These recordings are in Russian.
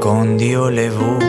con Dio le vu.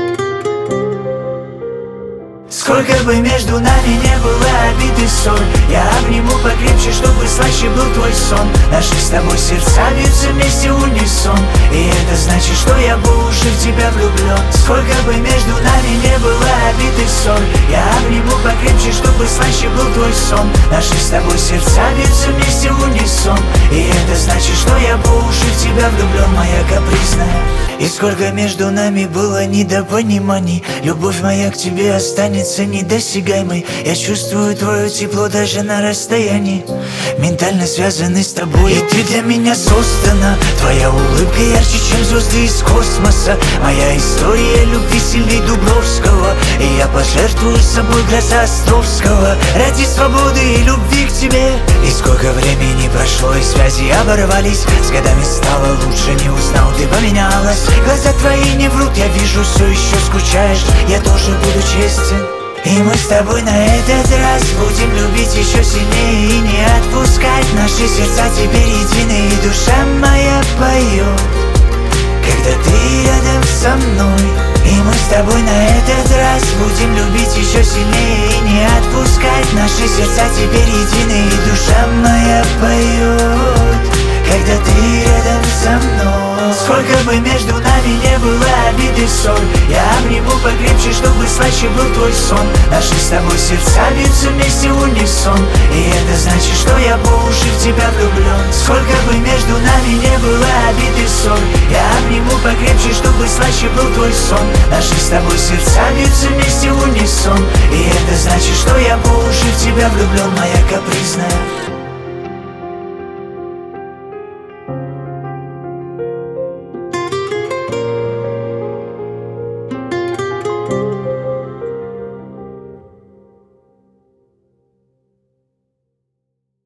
Сколько бы между нами не было обид и ссор, я обниму покрепче, чтобы слаще был твой сон. Наши с тобой сердца бьются вместе в унисон, и это значит, что я по уши в тебя влюблен. Сколько бы между нами не было обид и ссор, я обниму покрепче, чтобы слаще был твой сон. Наши с тобой сердца бьются вместе в унисон, и это значит, что я по уши в тебя влюблен, моя капризная. И сколько между нами было недопониманий, любовь моя к тебе останется недосягаемой. Я чувствую твое тепло даже на расстоянии, ментально связаны с тобой. И ты для меня создана, твоя улыбка ярче, чем звезды из космоса. Моя история любви сильней Дубровского, и я пожертвую собой глаза Островского ради свободы и любви к тебе. И сколько времени прошло, и связи оборвались, с годами стало лучше, не узнал, ты поменялась. Глаза твои не врут, я вижу, все еще скучаешь, я тоже буду честен. И мы с тобой на этот раз будем любить еще сильнее и не отпускать. Наши сердца теперь едины, и душа моя поет, когда ты рядом со мной. И мы с тобой на этот раз будем любить еще сильнее и не отпускать. Наши сердца теперь едины, и душа моя поет, когда ты рядом со мной. Сколько бы между нами не было обид и ссор, я обниму покрепче, чтобы слаще был твой сон. Наши с тобой сердца бьются вместе в унисон, и это значит, что я по уши в тебя влюблен. Сколько бы между нами не было обид и ссор, я обниму покрепче, чтобы слаще был твой сон. Наши с тобой сердца бьются вместе в унисон, и это значит, что я по уши в тебя влюблен, моя капризная.